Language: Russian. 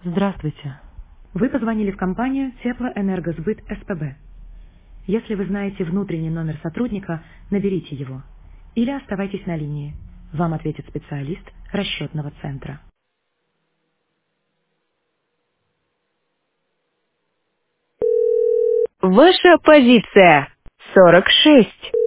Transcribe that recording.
Здравствуйте. Вы позвонили в компанию Теплоэнергосбыт СПБ. Если вы знаете внутренний номер сотрудника, наберите его. Или оставайтесь на линии. Вам ответит специалист расчетного центра. Ваша позиция 46.